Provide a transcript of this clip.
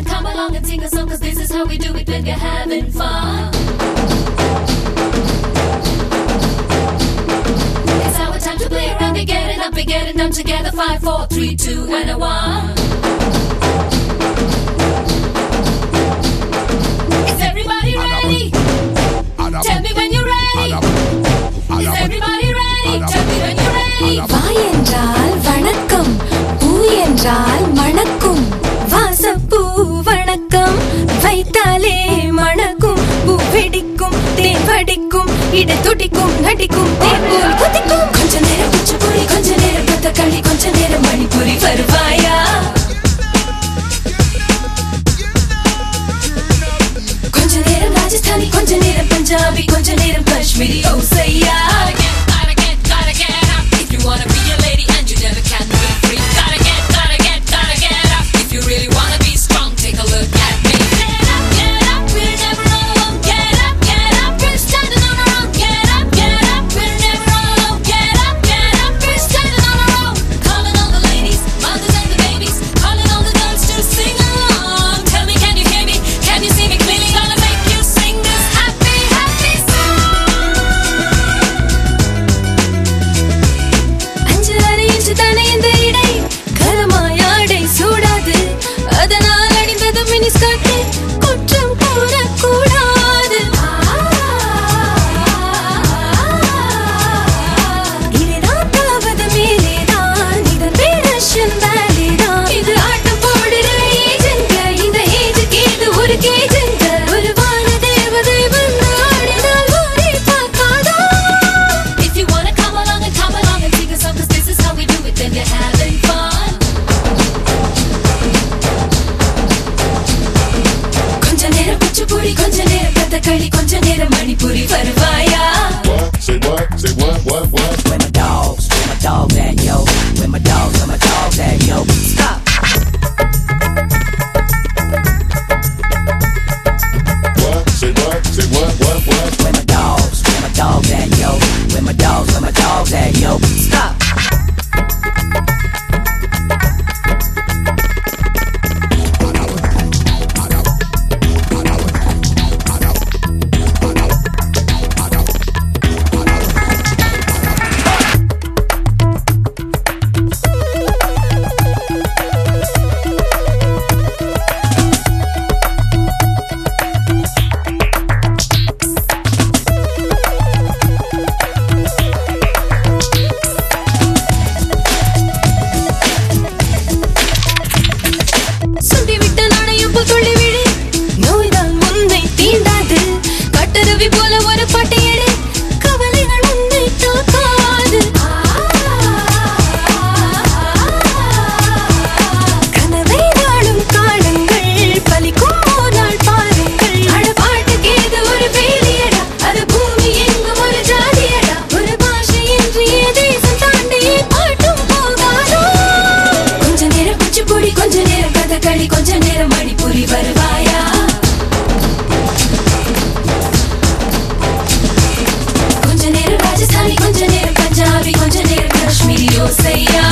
and come along and sing a song, 'cause this is how we do it when we're having fun. It's our time to play around, we're getting up, we're getting down together. 5, 4, 3, 2, and a 1. Is everybody ready? Tell me when you're ready. Is everybody ready? Tell me when you're ready. வாய் என்றால் வணக்கம், பூ என்றால் மணக்கும். வாசப்பூ வணக்கம் வைத்தாலே மணக்கும். பூ வெடிக்கும், தேன் வடிக்கும், இட துடிக்கும், நடிக்கும், தேன் போல் குதிக்கும். கொஞ்ச நேரம் குச்சிப்புடி, கொஞ்ச நேரம் கதகளி, கொஞ்ச நேரம் மணிப்புரி வருவாயா? கொஞ்ச நேரம் ராஜஸ்தானி, கொஞ்ச நேரம் பஞ்சாபி, கொஞ்ச நேரம் காஷ்மீரி. ஓ சையா, Gotta get up. If you wanna be a lady and you never can be free. Gotta get up. If you really wanna be strong, take a look at me. Get up, we're never alone. Get up, we're standing on our own. Get up, we're never alone. Get up, we're standing on our own. Calling all the ladies, mothers and the babies, calling all the girls to sing along. Tell me, can you hear me? Can you see me clearly? Gonna make you sing this happy, happy song. அஞ்சரை இன்று தானே இந்த இடை, கரமாயாடை சூடாது. அதனால் அணிந்தது மினிஸ்கர்ட், குற்றம் கூறக்கூடாது. இதுதான் மேலேதான், இதன் பேர் ரஷ்யன் பேலேதான். இது ஆட்டம் போடுற ஏஜென்ட், இந்த ஏஜுக்கு இது ஒரு கேஜென்ட். ஒரு வான தேவதை வந்து ஆடினால் ஊரே பார்க்காதா? If you wanna come along and sing a song, 'cause this is how we do it when we're having fun. கொஞ்ச நேரம் குச்சிப்புடி, கொஞ்ச நேரம் கதகளி, கொஞ்ச நேரம் மணிப்புரி வருவாயா? Say what? Where my dogs at, yo? Where my dogs at, yo? Stop. Say what? Where my dogs at, yo? Where my dogs at, yo? Stop. சுண்டிவிட்ட நாணயம் புதுள்ளி விழி, நோய்தான் உன்னை தீண்டாது. கட்டருவி போல ஒரு பட்டியலே, கவலைகள் உன்னை தாக்காது. கனவை நாளும் காணுங்கள், பலிக்கும் ஓர் நாள் பாருங்கள். அட பாட்டுக்கு இது ஒரு வேலியடா, அது பூமி எங்கும் ஒரு ஜாதியடா. ஒரு பாஷை இன்றிய தேசம் தாண்டியே பாட்டும் போகாதோ? கொஞ்ச நேரம் குச்சிப்புடி, கொஞ்ச நேரம் கதகளி, கொஞ்ச நேரம் மணிப்புரி வருவாயா? கொஞ்ச நேரம் ராஜஸ்தானி, கொஞ்ச நேரம் பஞ்சாபி, கொஞ்ச நேரம் காஷ்மீரி. ஓ சையா,